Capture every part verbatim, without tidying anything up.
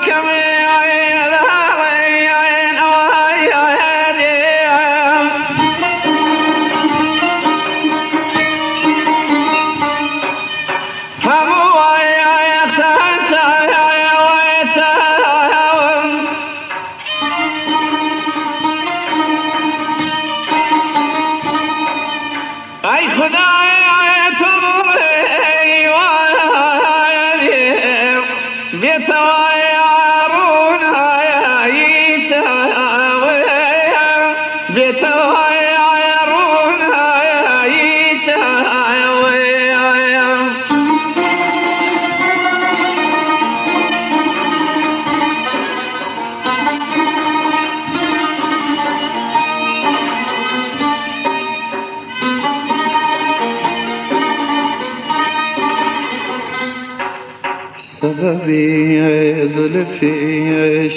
سببي زلفي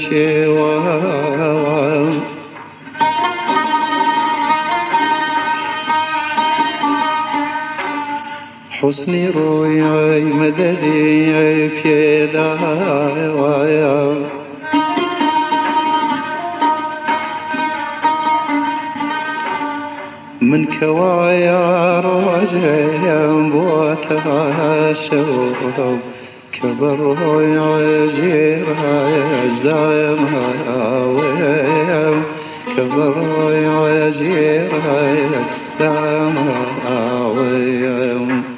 شوام حسني روياي مددي في دعوايا من كوايا رواجي بواتها شوام كبر يعجير يجدايم هاويم كبر يعجير يجدايم هاويم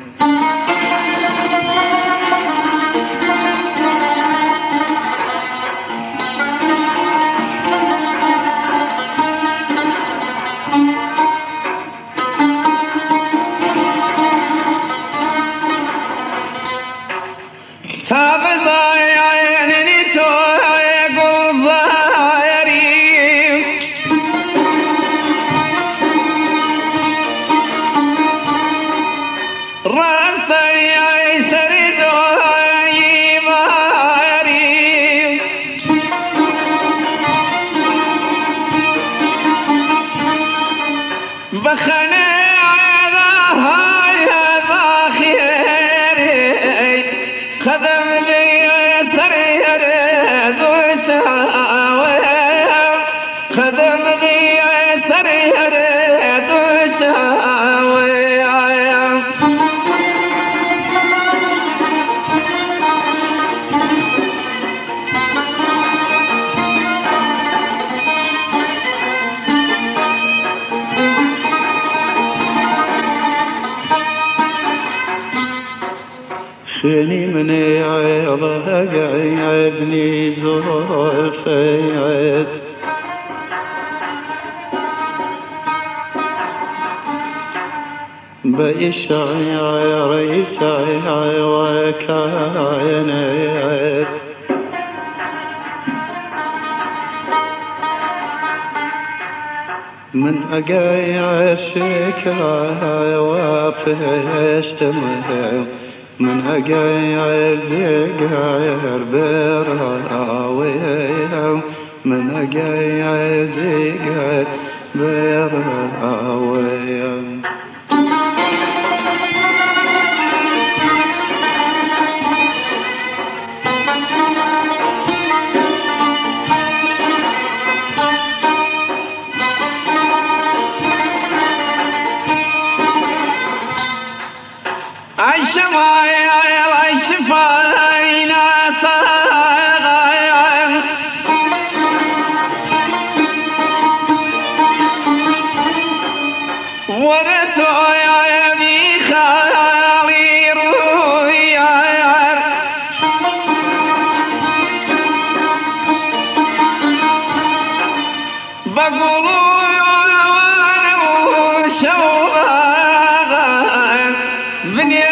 خيني من عيضك عيبني زلفي عيد بيش عيريس وكاين عيد من أقاي عشكا وفشت مهم من أقاير زقاير براويهم من أقاير زقاير براويهم عيش معي عيش فينا صغير ورثوا يا ابي خالي رويا بقولوا وانا وشوغان بني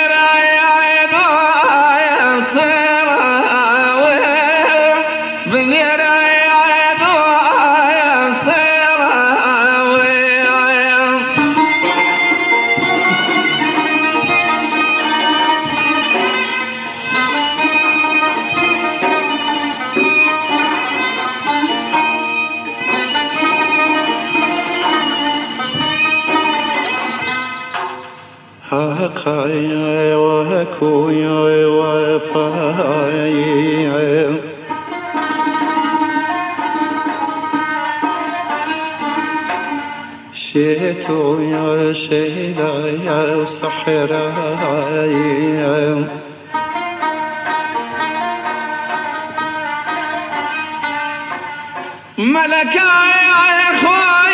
حقايا وكويا وفايا سيتو يا شيلا يا صحراي ملكا يا إخوان